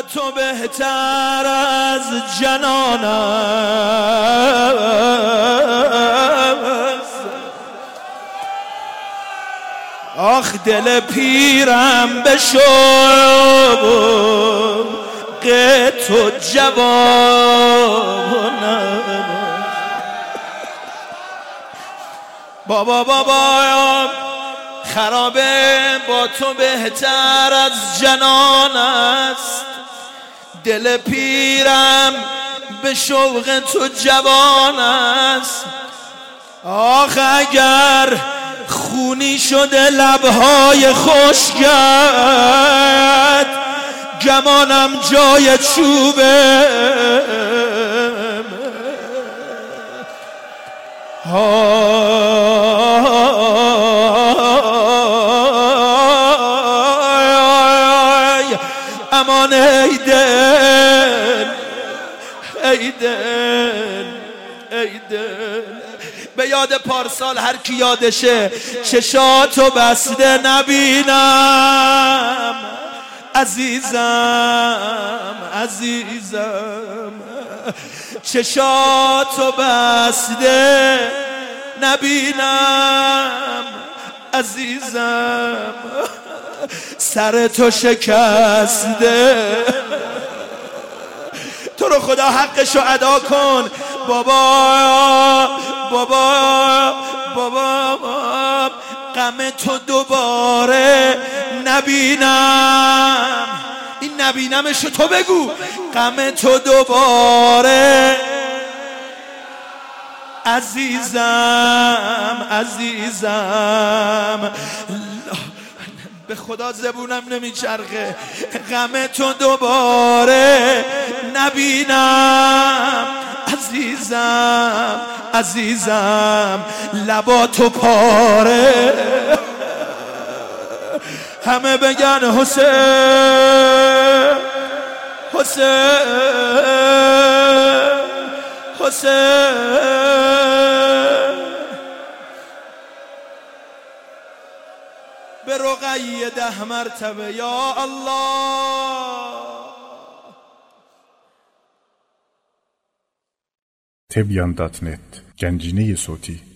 تو بهتر از جنان است. آخ دل پیرم به شوق تو جوان است. بابا خرابه با تو بهتر از جنان است. دل پیرم به شوق تو جوان است. آخ اگر خونی شده لبهای خشکت گمانم جای چوبه امان ای دل ای دل ای دل. به یاد پارسال هر کی یادشه چشاتو بسته نبینم عزیزم عزیزم. چشاتو بسته نبینم عزیزم. سر تو شکسته. تو رو خدا حقشو ادا کن بابا بابا بابا. غم تو دوباره نبینم. این نبینمشو تو بگو. غم تو دوباره عزیزم عزیزم. به خدا زبونم نمیچرخه. غم تو دوباره نبینم عزیزم عزیزم. لباتو پاره. همه بگن حسین حسین حسین. به رقیه 10 مرتبه یا الله. Tebyan.net Gencine صوتی